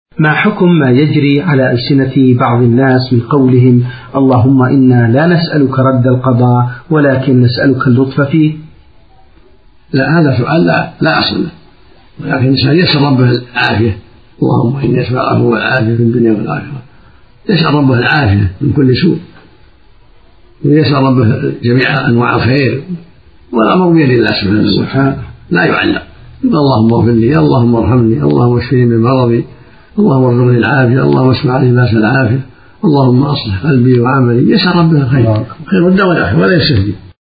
ما حكم ما يجري على ألسنة بعض الناس من قولهم اللهم إنا لا نسألك رد القضاء ولكن نسألك اللطف فيه؟ لا، هذا سؤال لا أصل له، ولكن الإنسان يسأل ربه العافية. اللهم إني أسأل العفو والعافية في الدنيا والآخرة، يسأل ربه العافية من كل سوء، ويسأل ربه جميع أنواع الخير، والأمر بيد الله سبحانه وتعالى لا يعلق. اللهم اغفر لي، اللهم ارحمني، اللهم اشفني من مرضي، اللهم ارزقني العافية، اللهم اسمع لباس العافية، اللهم أصلح قلبي وعملي. يسأل ربه الخير، خير الدنيا والآخرة ولا يستهزئ.